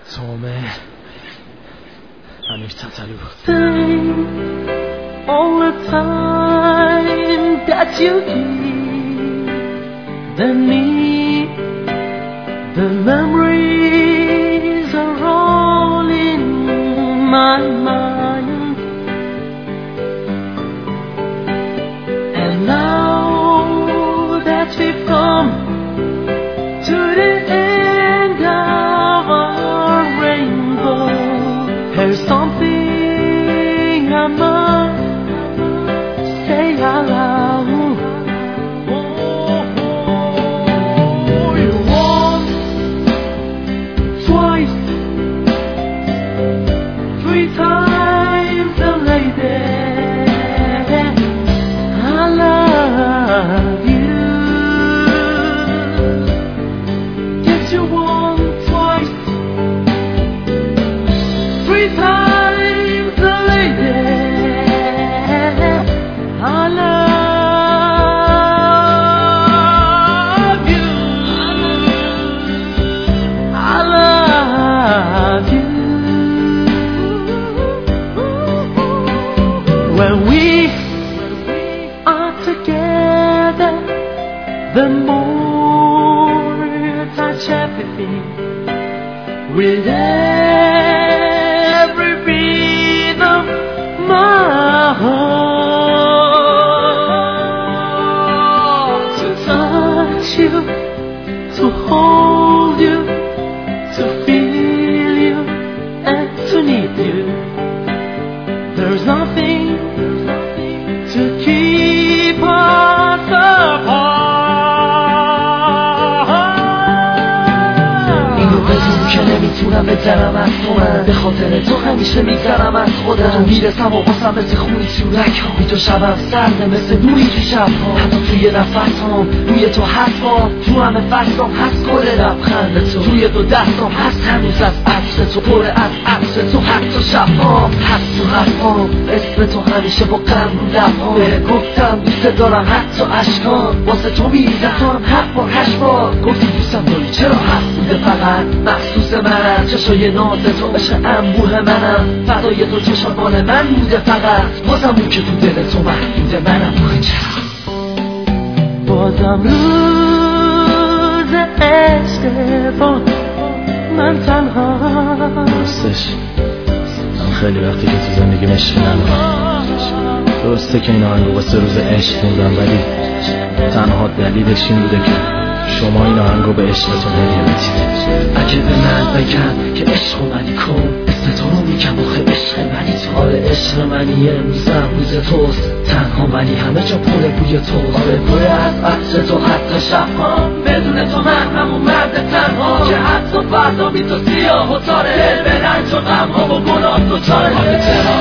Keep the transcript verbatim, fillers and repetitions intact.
تومه هنوز تطلو All the time that you give the need, the memories are all in my mind. And now that we've come to the end of our rainbow, there's something I must say out loud. Oh, you once, twice, three times a lady. I love you. Yes, you once, twice, three times a lady. I love you. I love you. When we are together, the more I touch everything with every beat of my heart. To touch you, to hold you, to feel you, and to need you. There's nothing to keep us apart. اینو بدون که نمیتونم بذارم از تو من، به خاطر تو همیشه میگذرم از خودم. تو میرسم و باسم مثل خونی چورک ها، بی تو شبم سرده مثل نوری تو شب ها. حتی توی نفس هم روی تو هست ها، تو همه فصلم هست گل لبخند تو، توی دو دستم هست هنوز از عطر تو، پر از عطر تو حتی شب ها هست تو حرفام. اسم تو همیشه با غم رو لبام، بهت گفتم دوست دارم حتی اشکام، واسه تو میریزم تو هم هفت بار هشت بار گفتی دوستم داری. چرا هست بوده فقط مخصوص منم، چشای ناز تو عشق انبوه منم، فدای تو چشم مال من بوده فقط، بازم اون که تو دل تو محدوده منم. آخه چرا بازم روز عشق با من تنها. درستش من خیلی وقتی که تو زندگی عشقی ندارم. درسته که این آهنگو واسه روز عشق موندم، ولی تنها دلیلش این بوده که شما این آهنگو به عشقتون هدیه بدید. اگه به من بگن که عشق منی کن، اسم تو رو میگم آخه عشق منی تو. آره عشق منی امروزم روز توست، تنها منی همه جا پر بوی تو. آره پر از عطر تو حتی شبها، بدون تو من همون مرد تنها که حتی فردا بی تو سیاه و تاره، دل به رنج و غم ها و گناه دوچاره. آره چرا